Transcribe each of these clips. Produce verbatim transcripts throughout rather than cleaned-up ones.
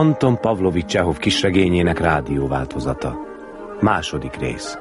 Anton Pavlovics Csehov kisregényének rádióváltozata. Második rész.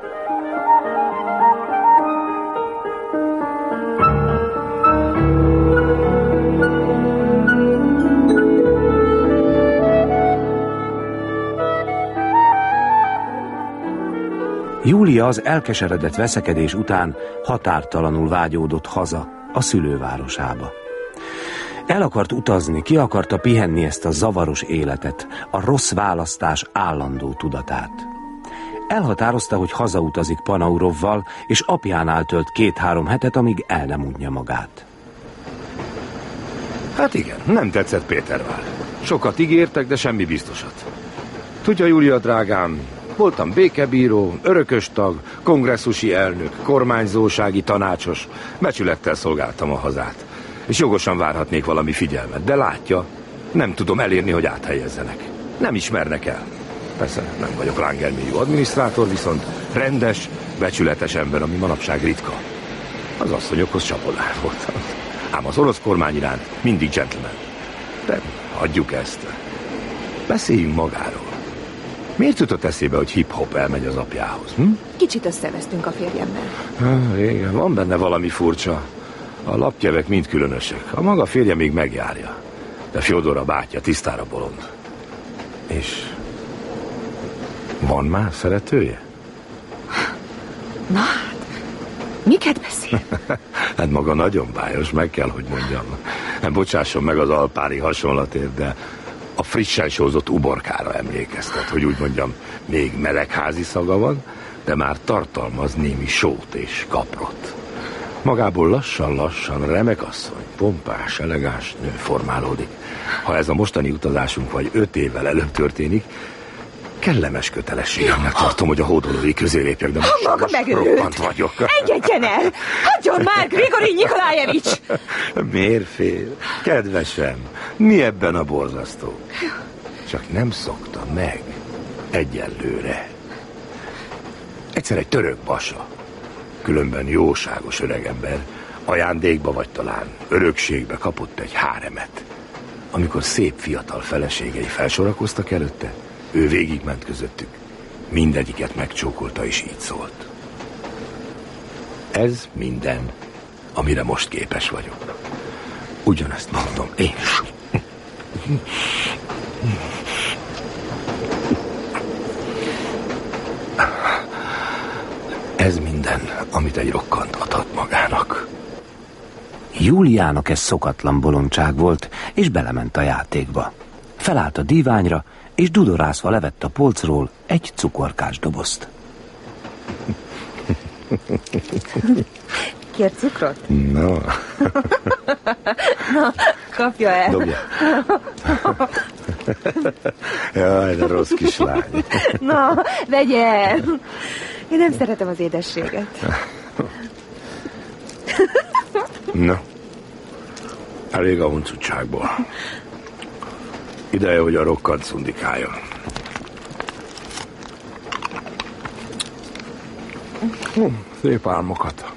Júlia az elkeseredett veszekedés után határtalanul vágyódott haza, a szülővárosába. El akart utazni, ki akarta pihenni ezt a zavaros életet, a rossz választás állandó tudatát. Elhatározta, hogy hazautazik Panaurovval, és apjánál tölt két-három hetet, amíg el nem unja magát. Hát igen, nem tetszett Pétervár. Sokat ígértek, de semmi biztosat. Tudja, Júlia drágám, voltam békebíró, örököstag, kongresszusi elnök, kormányzósági tanácsos, becsülettel szolgáltam a hazát. És jogosan várhatnék valami figyelmet, de látja, nem tudom elérni, hogy áthelyezzenek. Nem ismernek el. Persze nem vagyok rángelmélyű adminisztrátor, viszont rendes, becsületes ember, ami manapság ritka. Az asszonyokhoz csapodár voltam. Ám az orosz kormány iránt mindig gentleman. De hagyjuk ezt. Beszéljünk magáról. Miért jutott eszébe, hogy hip-hop elmegy az apjához? Hm? Kicsit összevesztünk a férjemmel. Ah, igen, van benne valami furcsa. A lapjevek mind különösek. A maga férje még megjárja. De Fjodor a bátyja tisztára bolond. És van már szeretője? Na hát, miket beszél? Hát maga nagyon bájos, meg kell, hogy mondjam. Nem bocsásson meg az alpári hasonlatért, de a frissen sózott uborkára emlékeztet, hogy úgy mondjam, még melegházi szaga van, de már tartalmaz némi sót és kaprot. Magából lassan-lassan remek asszony, pompás, elegáns nő formálódik. Ha ez a mostani utazásunk vagy öt évvel előbb történik, kellemes kötelességemnek tartom, hogy a hódolói közé lépjek, de most, maga most roppant vagyok. Engedjen el! Hagyjon már, Grigori Nikolájevics! Miért fél? Kedvesem, mi ebben a borzasztó? Csak nem szokta meg egyelőre. Egyszer egy török basa, különben jóságos öregember, ajándékba vagy talán örökségbe kapott egy háremet. Amikor szép fiatal feleségei felsorakoztak előtte, ő végigment közöttük. Mindegyiket megcsókolta, és így szólt. Ez minden, amire most képes vagyok. Ugyanezt mondom én is. Ez minden, amit egy rokkant adhat magának. Júliának ez szokatlan bolondság volt, és belement a játékba. Felállt a díványra, és dudorászva levett a polcról egy cukorkás dobozt. Kér cukrot? No. Na, kapja el. Dobja. Jaj, de rossz kislány. Na, vegye el. Én nem szeretem az édességet. No. Elég a huncutságból. Ideje, hogy a rokkant szundikáljon. Hm, szép álmokat.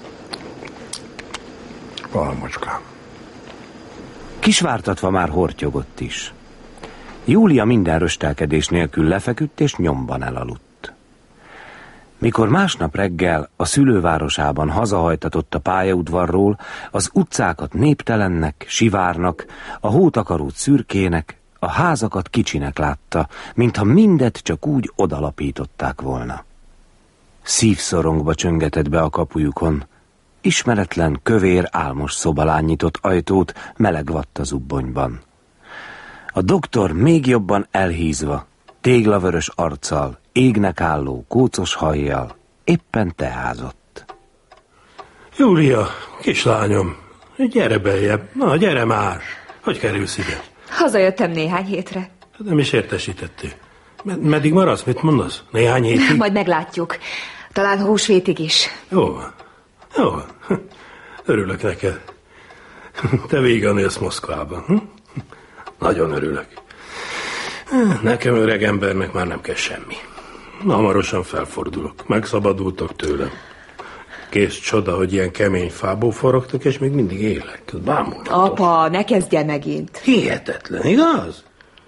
Álmocskám. Kisvártatva már hortyogott is. Júlia minden röstelkedés nélkül lefeküdt, és nyomban elaludt. Mikor másnap reggel a szülővárosában hazahajtatott a pályaudvarról, az utcákat néptelennek, sivárnak, a hótakarót szürkének, a házakat kicsinek látta, mintha mindet csak úgy odalapították volna. Szívszorongba csöngetett be a kapujukon. Ismeretlen, kövér, álmos szobalány nyitott ajtót, meleg vatta zubbonyban. A doktor még jobban elhízva, téglavörös arccal, égnek álló, kócos hajjal éppen teázott. Júlia, kislányom, gyere beljebb. Na, gyere már. Hogy kerülsz ide? Hazajöttem néhány hétre. Nem is értesítettél. Med- meddig maradsz? Mit mondasz? Néhány hétig? Majd meglátjuk. Talán húsvétig is. Jó van. Jó van. Örülök neked. Te végan élsz Moszkvában. Hm? Nagyon örülök. Nekem öreg embernek már nem kell semmi. Hamarosan felfordulok. Megszabadultok tőlem. Kész csoda, hogy ilyen kemény fából forogtok, és még mindig élek. Bámulatos. Apa, ne kezdje megint. Hihetetlen, igaz?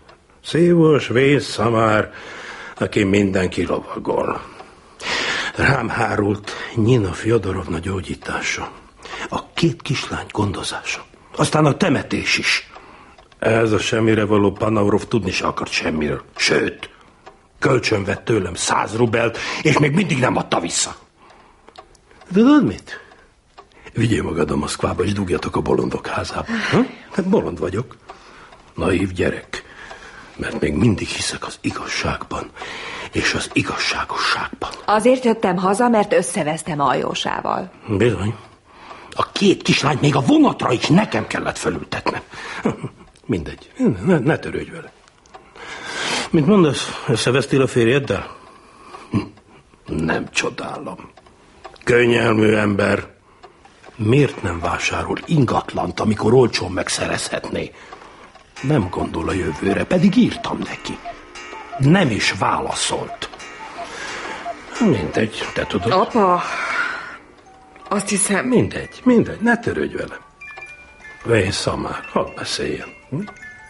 Szívos vészszamár, aki mindenki lovagol. Rám hárult Nyina Fjodorovna gyógyítása, a két kislány gondozása, aztán a temetés is. Ez a semmire való Panaurov tudni se akart semmiről. Sőt, kölcsön vett tőlem száz rubelt, és még mindig nem adta vissza. Tudod mit? Vigyél magad a Moszkvába, és dugjatok a bolondok házába. Ha? Hát bolond vagyok. Naív gyerek. Mert még mindig hiszek az igazságban, és az igazságosságban. Azért jöttem haza, mert összevesztem Aljósával. Bizony. A két kislányt még a vonatra is nekem kellett felültetnem. Mindegy, ne, ne törődj vele. Mint mondasz, összevesztél a férjeddel? Nem csodálom. Könnyelmű ember. Miért nem vásárol ingatlant, amikor olcsón megszerezhetné? Nem gondol a jövőre, pedig írtam neki. Nem is válaszolt. Mindegy, te tudod. Apa, azt hiszem... Mindegy, mindegy, ne törődj vele. Vészszamár, hadd beszéljen. Hm?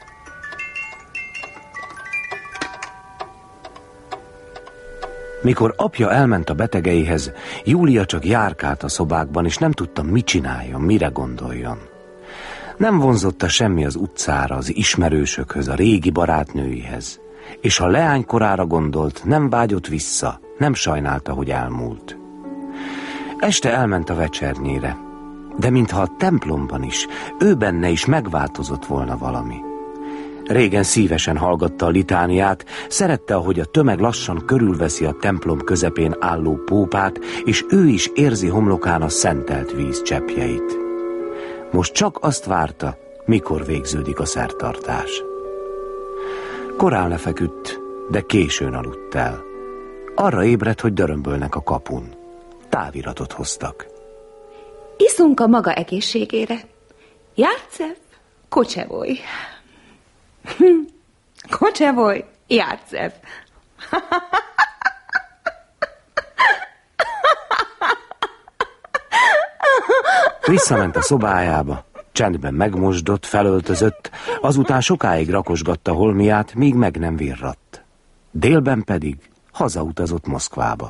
Mikor apja elment a betegeihez, Júlia csak járkált a szobákban, és nem tudta, mit csináljon, mire gondoljon. Nem vonzotta semmi az utcára, az ismerősökhöz, a régi barátnőihez, és ha leánykorára gondolt, nem vágyott vissza, nem sajnálta, hogy elmúlt. Este elment a vecsernyére, de mintha a templomban is, ő benne is megváltozott volna valami. Régen szívesen hallgatta a litániát, szerette, ahogy a tömeg lassan körülveszi a templom közepén álló pópát, és ő is érzi homlokán a szentelt víz cseppjeit. Most csak azt várta, mikor végződik a szertartás. Korán lefeküdt, de későn aludt el. Arra ébredt, hogy dörömbölnek a kapun. Táviratot hoztak. Iszunk a maga egészségére. Járcev, Kocsevoly. Kocsevoly, Járcev. Visszament a szobájába, csendben megmosdott, felöltözött, azután sokáig rakosgatta holmiát, míg meg nem virradt. Délben pedig hazautazott Moszkvába.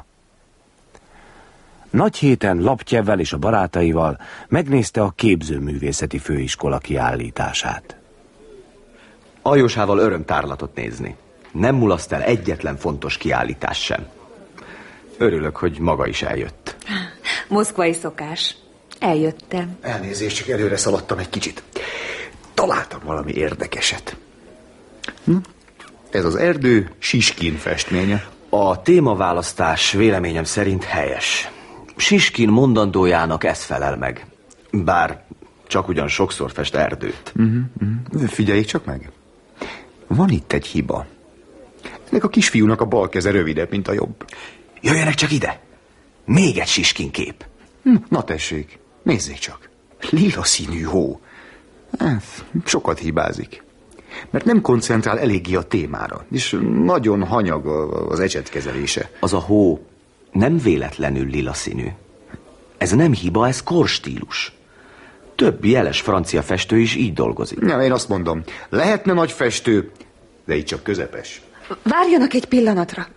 Nagy héten Laptyevvel és a barátaival megnézte a képzőművészeti főiskola kiállítását. Aljósával örömtárlatot nézni. Nem mulaszt el egyetlen fontos kiállítás sem. Örülök, hogy maga is eljött. Moszkvai szokás. Eljöttem. Elnézést, csak előre szaladtam egy kicsit. Találtam valami érdekeset. Hm? Ez az erdő Siskin festménye. A témaválasztás véleményem szerint helyes. Siskin mondandójának ez felel meg. Bár csak ugyan sokszor fest erdőt. Uh-huh, uh-huh. Figyeljék csak meg. Van itt egy hiba. Ennek a kisfiúnak a bal keze rövidebb, mint a jobb. Jöjjenek csak ide. Még egy Siskin kép. Hm, na tessék, nézzék csak. Lila színű hó. Hát, sokat hibázik. Mert nem koncentrál eléggé a témára, és nagyon hanyag az ecsetkezelése. Az a hó nem véletlenül lila színű. Ez nem hiba, ez korstílus. Több jeles francia festő is így dolgozik. Ja, én azt mondom, lehetne nagy festő, de így csak közepes. Várjanak egy pillanatra.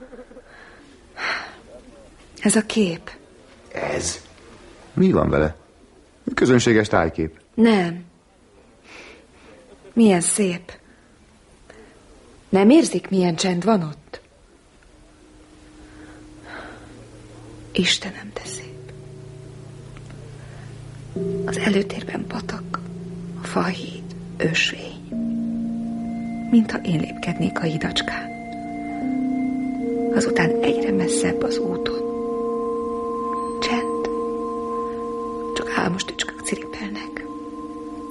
Ez a kép. Ez? Mi van vele? Közönséges tájkép. Nem. Milyen szép. Nem érzik, milyen csend van ott? Istenem, de szép. Az előtérben patak, a fahíd, ösvény. Mintha én lépkednék a hidacskán. Azután egyre messzebb az úton.